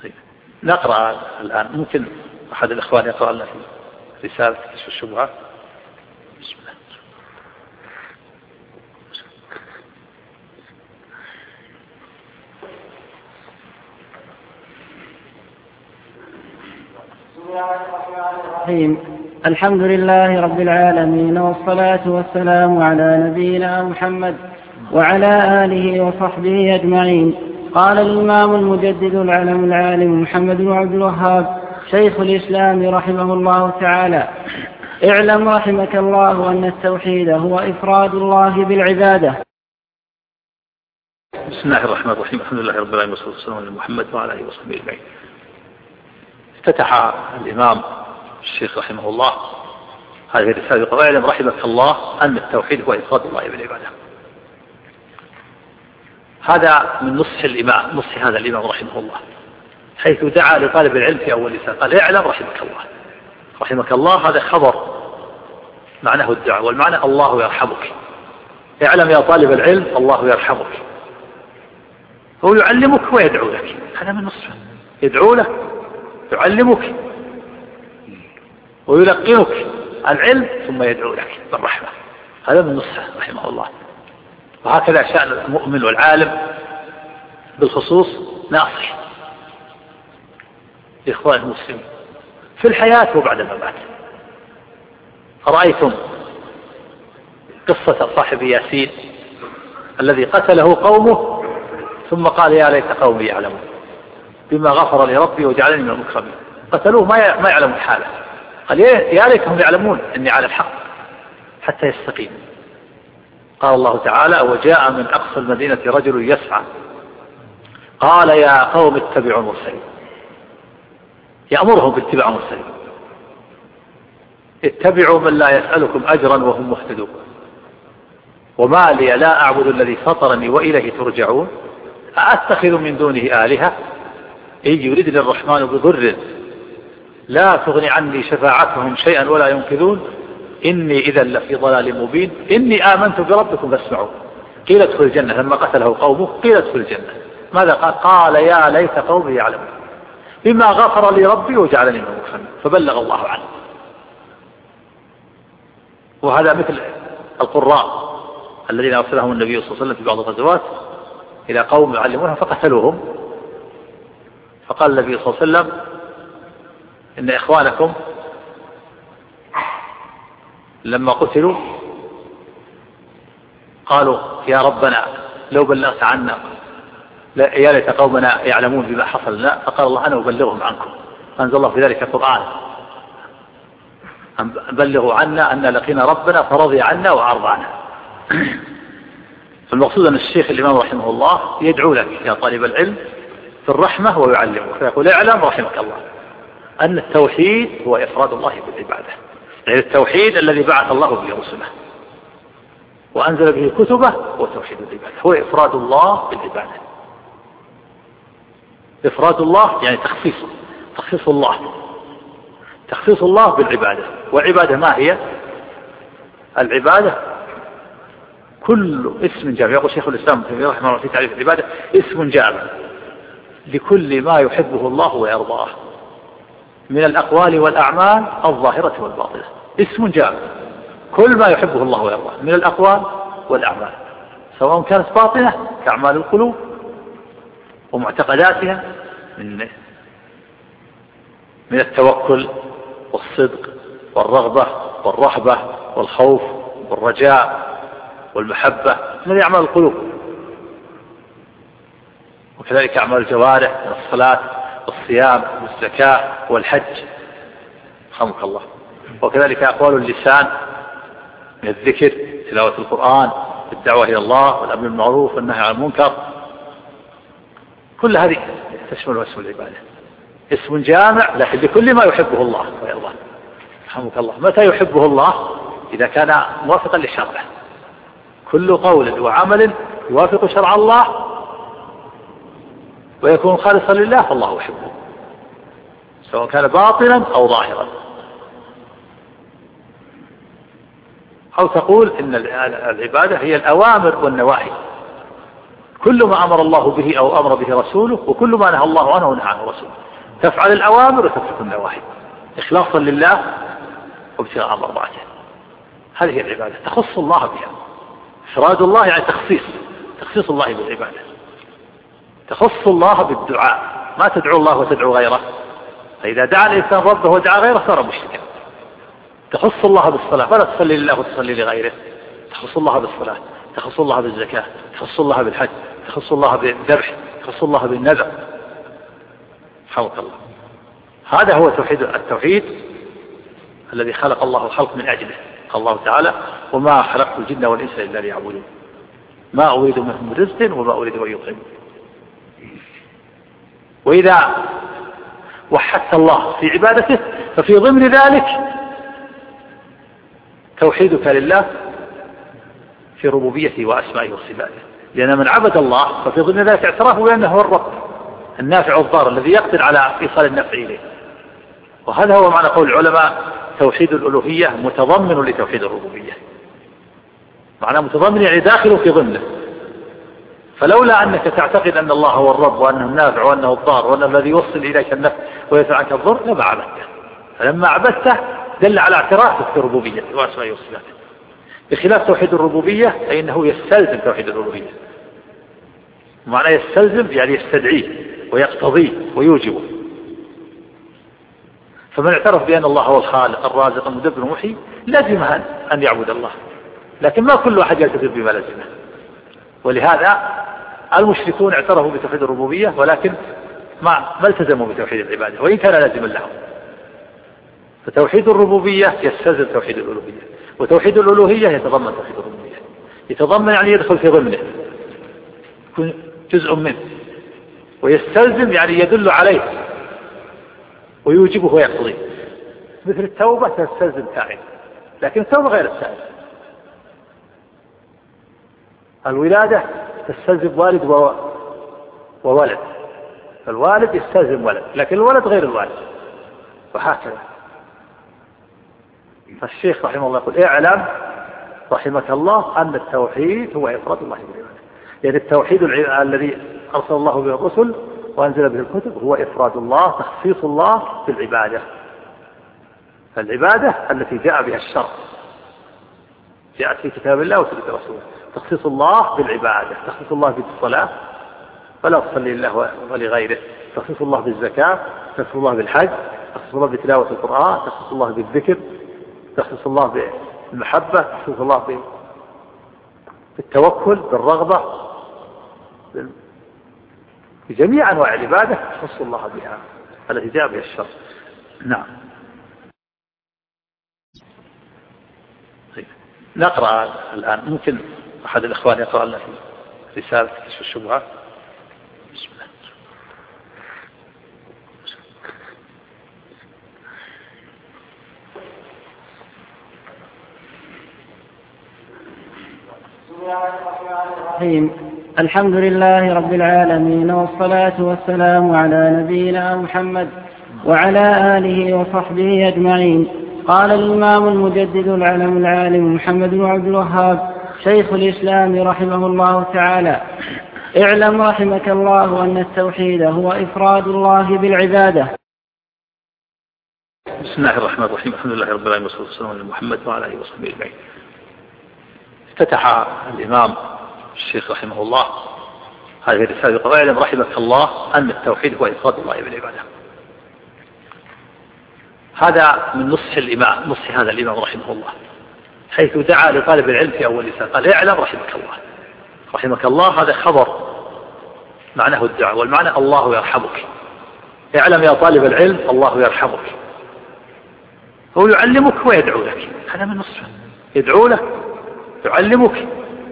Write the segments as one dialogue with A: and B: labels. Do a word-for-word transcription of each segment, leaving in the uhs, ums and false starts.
A: طيب. نقرأ الآن، ممكن أحد الإخوان يقرأ لنا في رسالة كشف الشبهات. بسم الله.
B: الحمد لله رب العالمين، والصلاة والسلام على نبينا محمد وعلى آله وصحبه أجمعين. قال الإمام المجدد العلم العالم محمد بن عبد الوهاب شيخ الإسلام رحمه الله تعالى: اعلم رحمك الله أن التوحيد هو إفراد الله بالعبادة.
A: بسم الله الرحمن الرحيم. الحمد لله رب العالمين، والصلاة والسلام على محمد وعلى آله وصحبه أجمعين. افتتح الإمام الشيخ رحمه الله هذه الرسالة بقول: اعلم رحمك الله أن التوحيد هو إفراد الله بالعبادة. هذا من نصح الإمام، نصح هذا الإمام رحمه الله، حيث دعا لطالب العلم في أول رسالة قال: اعلم رحمك الله. رحمك الله هذا خبر معناه الدعاء، والمعنى الله يرحمك. اعلم يا طالب العلم الله يرحمك. هو يعلمك ويدعو لك، هذا من نصفه، يدعو لك، يعلمك ويلقنك العلم ثم يدعو لك بالرحمة. هذا من نصحه رحمه الله. وهكذا شأن المؤمن والعالم بالخصوص ناصح لإخوان المسلمين في الحياة وبعد الممات. أرأيتم قصة صاحب ياسين الذي قتله قومه ثم قال: يا ليت قومي يعلمون بما غفر لي ربي وجعلني من المكرمين. قتلوه ما ما يعلمون حاله، قال: يا ليتهم يعلمون أني على الحق حتى يستقيم. قال الله تعالى: وجاء من أقصى المدينة رجل يسعى قال يا قوم اتبعوا المرسلين. يأمرهم باتباع المرسلين: اتبعوا من لا يسألكم أجرا وهم مهتدون، وما لي لا أعبد الذي فطرني وإليه ترجعون، أأتخذ من دونه آلهة إن يردني الرحمن بضر لا تغني عني شفاعتهم شيئا ولا ينقذون، إني إذا لفي ضلال مبين، إني آمنت بربكم فاسمعون. قيل ادخل الجنة، لما قتله قومه قيل ادخل الجنة. ماذا قال؟ قال يا ليت قومي يعلمون بما غفر لي ربي وجعلني من المكرمين، فبلغ الله عنه. وهذا مثل القراء الذين أرسلهم النبي صلى الله عليه وسلم في بعض الغزوات إلى قوم يعلمونهم فقتلوهم، فقال النبي صلى الله عليه وسلم: إن إخوانكم لما قتلوا قالوا يا ربنا لو بلغت عنا، يا ليت قومنا يعلمون بما حصل لنا. فقال الله: أنا أبلغهم عنكم. أنزل الله في ذلك القرآن: بلغوا عنا أن لقينا ربنا فرضي عنا وأرضعنا. فالمقصود أن الشيخ الإمام رحمه الله يدعو لك يا طالب العلم في الرحمة ويعلمك، فيقول: اعلم رحمك الله أن التوحيد هو إفراد الله بالعبادة، يعني التوحيد الذي بعث الله به رسله وأنزل به كتبه هو توحيد العبادة، هو إفراد الله بالعبادة. إفراد الله يعني تخصيص تخصيص الله تخصيص الله بالعبادة. وعبادة ما هي؟ العبادة كل اسم جامع، يقول شيخ الإسلام ابن تيمية رحمه الله في تعريف العبادة: اسم جامع لكل ما يحبه الله ويرضاه من الأقوال والأعمال الظاهرة والباطنة. اسم جامع كل ما يحبه الله ويرضاه من الأقوال والأعمال، سواء كانت باطنة كأعمال القلوب ومعتقداتها من من التوكل والصدق والرغبة والرهبة والخوف والرجاء والمحبة، من أعمال القلوب. وكذلك أعمال الجوارح من الصلاة والصيام والزكاة والحج، رحمك الله. وكذلك أقوال اللسان من الذكر، تلاوة القرآن، الدعوة إلى الله والأمر بالمعروف والنهي عن المنكر. كل هذه تشمل اسم العبادة، اسم جامع لكن لكل ما يحبه الله ويرضاه، رحمك الله. متى يحبه الله؟ إذا كان موافقا لشرعه. كل قول وعمل يوافق شرع الله ويكون خالصا لله فالله يحبه، سواء كان باطنا أو ظاهرا. أو تقول إن العبادة هي الأوامر والنواهي، كل ما أمر الله به أو أمر به رسوله، وكل ما نهى الله عنه ونهى عنه رسوله. تفعل الأوامر وتترك النواهي إخلاصا لله وابتغاء مرضاته. هذه هي العبادة تخص الله بها. إفراد الله يعني تخصيص تخصيص الله بالعبادة. تخص الله بالدعاء، ما تدعو الله وتدعو غيره، فإذا دعا الإنسان ربه ودعا غيره صار مشركا. تخص الله بالصلاة، فلا تصلي لله وتصلي لغيره. تخص الله بالصلاة، تخص الله بالزكاة، تخص الله بالحج، تخص الله بالذبح، تخص الله بالنذر. حمد الله. هذا هو توحيد التوحيد الذي خلق الله الخلق من أجله. قال الله تعالى: وما خلقت الجن والإنس إلا ليعبدون ما أريد منهم من رزق وما أريد أن يطعمون. وإذا وحدت الله في عبادته ففي ضمن ذلك توحيدك لله في ربوبيته وأسمائه وصفاته، لأن من عبد الله ففي ضمن ذلك اعترافه بأنه هو الرب النافع الضار الذي يقدر على إيصال النفع إليه. وهذا هو معنى قول العلماء: توحيد الألوهية متضمن لتوحيد الربوبية. معناه متضمن يعني داخل في ضمنه. فلولا أنك تعتقد أن الله هو الرب وأنه النافع وأنه الضار وأنه الذي يوصل إليك النفع ويدفع عنك الضر لما عبدته. فلما عبدته دل على اعترافك في ربوبيته وأسمائه وصفاته، بخلاف توحيد الربوبية فإنه يستلزم توحيد الألوهية. معناه يستلزم يعني يستدعيه ويقتضيه ويوجبه. فمن اعترف بأن الله هو الخالق الرازق المدبر المحيي لازم أن يعبد الله، لكن ما كل واحد يلتزم بما لازمه. ولهذا المشركون اعترفوا بتوحيد الربوبية ولكن ما ما التزموا بتوحيد العبادة وإن كان لازما لهم. فتوحيد الربوبية يستلزم توحيد الألوهية، وتوحيد الألوهية يتضمن توحيد الربوبية. يتضمن يعني يدخل في ضمنه، يكون جزء منه، ويستلزم يعني يدل عليه ويوجبه ويقضيه. مثل التوبة تستلزم تائب، لكن التوبة غير التائب. الولادة تستلزم والد وولد، الوالد يستلزم ولد، لكن الولد غير الوالد، وهكذا. فالشيخ رحمه الله يقول: اعلم رحمك الله أن التوحيد هو إفراد الله بالعبادة. يعني التوحيد الذي أرسل الله به الرسل وأنزل به الكتب هو إفراد الله، تخصيص الله بالعبادة. فالعبادة التي جاء بها الشرع جاءت في كتاب الله وسنة رسوله. تخصيص الله بالعبادة، تخصيص الله بالصلاة فلا تصلي لله ولغيره، تخصيص الله بالزكاة، تخصيص الله بالحج، تخصيص الله بتلاوة القرآن، تخصيص الله بالذكر، تخصيص الله بالمحبة، تخصيص الله بالتوكل، بالرغبة، بجميع أنواع العبادة تخص الله بها التي جاء بها الشرع. نعم. نقرأ الآن، ممكن أحد الإخوان يقرأ لنا في رسالة كشف الشبهات. بسم الله.
B: الحمد لله رب العالمين، والصلاة والسلام على نبينا محمد وعلى آله وصحبه أجمعين. قال الإمام المجدد العلم العالم محمد بن عبد الوهاب شيخ الإسلام رحمه الله تعالى: اعلم رحمك الله أن التوحيد هو إفراد الله بالعبادة.
A: بسم الله الرحمن الرحيم. الحمد لله رب العالمين، والصلاة والسلام على محمد وعلى آله وصحبه أجمعين. افتتح الإمام الشيخ رحمه الله هذه الرسالة بقول: اعلم رحمك الله أن التوحيد هو إفراد الله بالعبادة. هذا من نصح الإمام، نصح هذا الإمام رحمه الله، حيث دعا لطالب العلم في أول لسان قال: اعلم رحمك الله. رحمك الله هذا خبر معناه الدعاء، والمعنى الله يرحمك. اعلم يا طالب العلم الله يرحمك. هو يعلمك ويدعو لك، هذا من نصفه، يدعو لك، يعلمك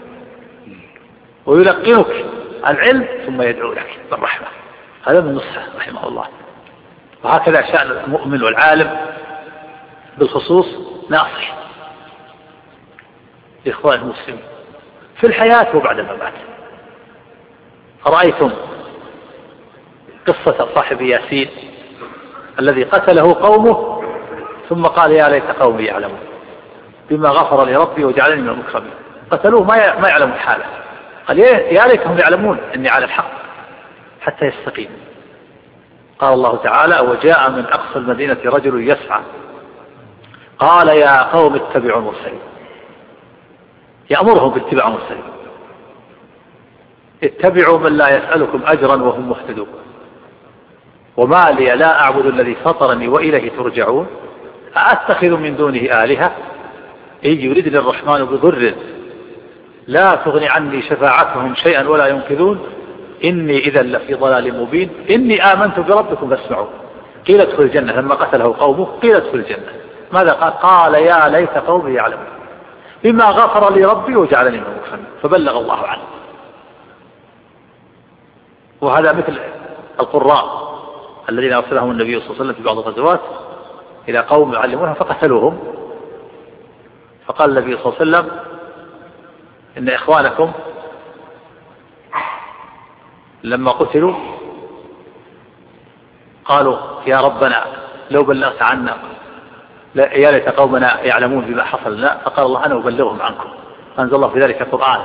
A: ويلقنك العلم ثم يدعو لك بالرحمة. هذا من نصحه رحمه الله. وهكذا شأن المؤمن والعالم بالخصوص ناصح لإخوان المسلمين في الحياة وبعد الممات. أرأيتم قصة صاحب ياسين الذي قتله قومه ثم قال: يا ليت قومي يعلمون بما غفر لي ربي وجعلني من المكرمين. قتلوه ما ما يعلم حاله، قال يا ليتهم يعلمون أني على الحق حتى يستقيم. قال الله تعالى وجاء من أقصى المدينة رجل يسعى قال يا قوم اتبعوا المرسلين، يأمرهم باتباع المرسلين، اتبعوا من لا يسألكم أجرا وهم مهتدون، وما لي لا أعبد الذي فطرني وإليه ترجعون، أأتخذ من دونه آلهة إن يردني الرحمن بضر لا تغني عني شفاعتهم شيئا ولا ينقذون إني إذا لفي ضلال مبين إني آمنت بربكم فاسمعوا. قيل ادخل الجنة لما قتله قومه، قيل ادخل الجنة. ماذا قال؟ قال يا ليت قومي يعلمون بما غفر لي ربي وجعلني من المكرمين، فبلغ الله عنه. وهذا مثل القراء الذين أرسلهم النبي صلى الله عليه وسلم في بعض الغزوات إلى قوم يعلمونها فقتلوهم، فقال النبي صلى الله عليه وسلم إن إخوانكم لما قتلوا قالوا يا ربنا لو بلغت عنا، يا ليت قومنا يعلمون بما حصل لنا، فقال الله أنا أبلغهم عنكم. أنزل الله في ذلك القرآن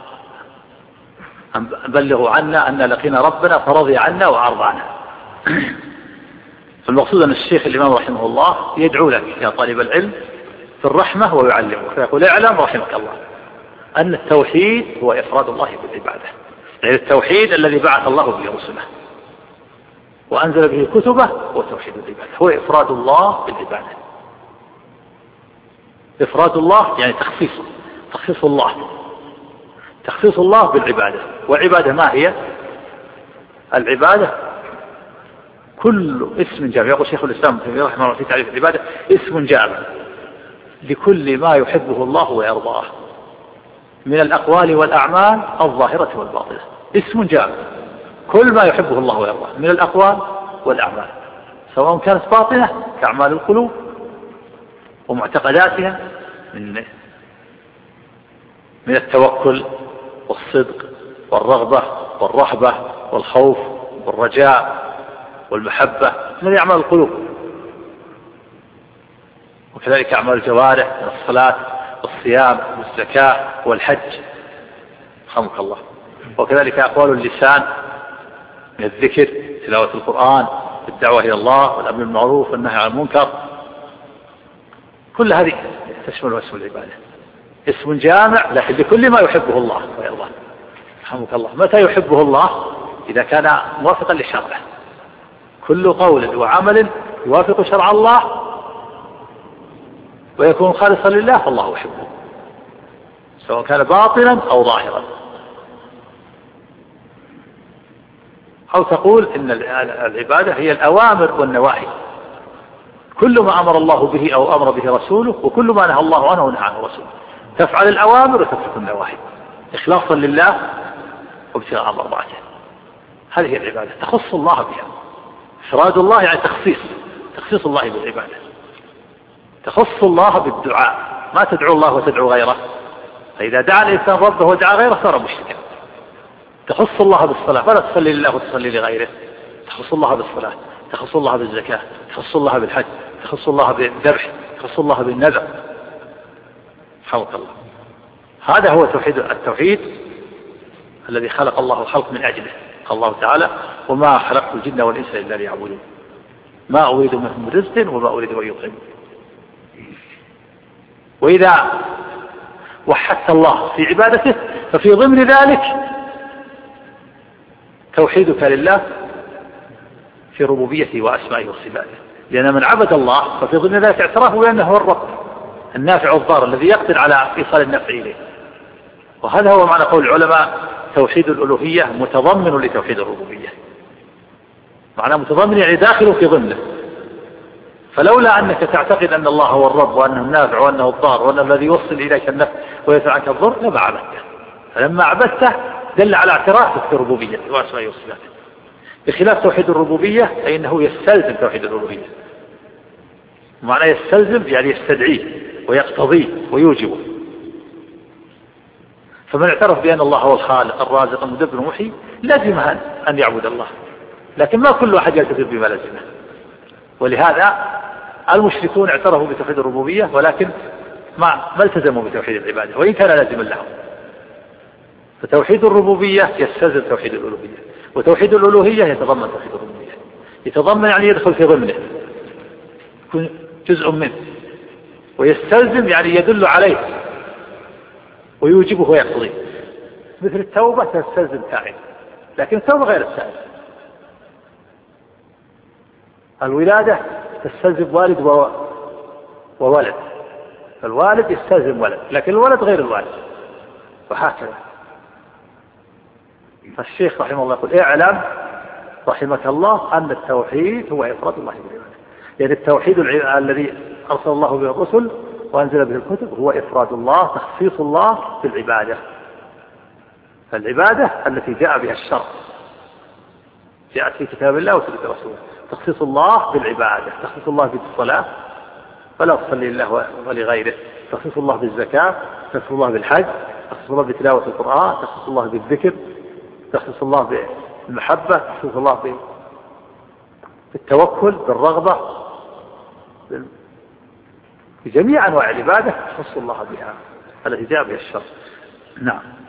A: بلغوا عنا أن لقينا ربنا فرضي عنا وأرضى عنا. فالمقصود أن الشيخ الإمام رحمه الله يدعو لك يا طالب العلم في الرحمة ويعلمك، فيقول اعلم رحمك الله أن التوحيد هو إفراد الله بالعبادة، يعني التوحيد الذي بعث الله به رسله وأنزل به كتبه هو توحيد العبادة، هو إفراد الله بالعبادة. إفراد الله يعني تخصيص تخصيص الله تخصيص الله بالعبادة. والعبادة ما هي؟ العبادة كل اسم جامع، يقول شيخ الإسلام رحمه الله في تعريف العبادة اسم جامع لكل ما يحبه الله ويرضاه من الأقوال والأعمال الظاهرة والباطنة. اسم جامع كل ما يحبه الله ويرضاه من الأقوال والأعمال، سواء كانت باطنة كأعمال القلوب ومعتقداتها من من التوكل والصدق والرغبة والرهبة والخوف والرجاء والمحبة، هذه أعمال القلوب. وكذلك أعمال الجوارح من الصلاة والصيام والزكاة والحج رحمك الله. وكذلك أقوال اللسان من الذكر تلاوة القرآن الدعوة إلى الله والأمر بالمعروف والنهي عن المنكر، كل هذه تشمل اسم العبادة. اسم جامع لكن لكل ما يحبه الله ويرضاه رحمك الله. متى يحبه الله؟ إذا كان موافقا لشرعه، كل قول وعمل يوافق شرع الله ويكون خالصا لله فالله يحبه، سواء كان باطنا أو ظاهرا. أو تقول إن العبادة هي الأوامر والنواهي، كل ما أمر الله به أو أمر به رسوله وكل ما نهى الله عنه ونهى عنه رسوله، تفعل الأوامر وتترك النواهي إخلاصا لله وابتغاء مرضاته. هذه هي العبادة تخص الله بها. إفراد الله يعني تخصيص تخصيص الله بالعبادة، تخص الله بالدعاء، ما تدعو الله وتدعو غيره، فإذا دعا الإنسان ربه ودعا غيره صار مشركا. تخص الله بالصلاة فلا تصلي لله وتصلي لغيره، تخص الله بالصلاة، تخص الله بالزكاة، تخص الله بالحج، تخص الله بالذبح، تخص الله بالنذر حوك الله. هذا هو توحيد التوحيد الذي خلق الله الخلق من أجله. قال الله تعالى وما خلقت الجن والإنس إلا ليعبدون ما أريد منهم رزق وما أريد أن يطعمون. وإذا وحدت الله في عبادته ففي ضمن ذلك توحيدك لله في ربوبيته وأسمائه وصفاته، لأن من عبد الله ففي ضمن ذلك اعترافه بأنه هو الرب النافع الضار الذي يقدر على إيصال النفع إليه. وهذا هو معنى قول العلماء توحيد الألوهية متضمن لتوحيد الربوبية، معنى متضمن يعني داخل في ضمنه. فلولا أنك تعتقد أن الله هو الرب وأنه النافع وأنه الضار وأنه الذي يوصل إليك النفع ويدفع عنك الضر لما عبدته. فلما عبدته دل على اعترافك في ربوبيته وأسمائه وصفاته، بخلاف توحيد الربوبية فإنه يستلزم توحيد الألوهية. معنى يستلزم يعني يستدعيه ويقتضيه ويوجبه. فمن اعترف بأن الله هو الخالق الرازق المدبر المحيي لازم أن يعبد الله، لكن ما كل واحد يلتزم بما لازمه. ولهذا المشركون اعترفوا بتوحيد الربوبية ولكن ما ما التزموا بتوحيد العبادة وإن كان لازما لهم. فتوحيد الربوبية يستلزم توحيد الألوهية، وتوحيد الألوهية يتضمن توحيد الربوبية، يتضمن يعني يدخل في ضمنه، يكون جزء منه، ويستلزم يعني يدل عليه ويوجبه ويقتضيه. مثل التوبة تستلزم فاعل، لكن التوبة غير السائل. الولادة تستلزم والد وولد، فالوالد يستلزم ولد، لكن الولد غير الوالد، وهكذا. فالشيخ رحمه الله يقول اعلم رحمك الله أن التوحيد هو إفراد الله بالعبادة، يعني التوحيد الذي أرسل الله به الرسل وأنزل به الكتب هو إفراد الله، تخصيص الله بالعبادة. فالعبادة التي جاء بها الشرع جاءت في كتاب الله وسنة رسوله، تخصيص الله بالعبادة، تخصيص الله بالصلاة فلا تصلي لله ولغيره، تخصيص الله بالزكاة، تخصيص الله بالحج، تخصيص الله بتلاوة القرآن، تخصيص الله بالذكر، تخصيص الله بالمحبة، تخصيص الله بالتوكل، بالرغبة، بجميع أنواع العبادة تخص الله بها التي جاء بها الشرع. نعم.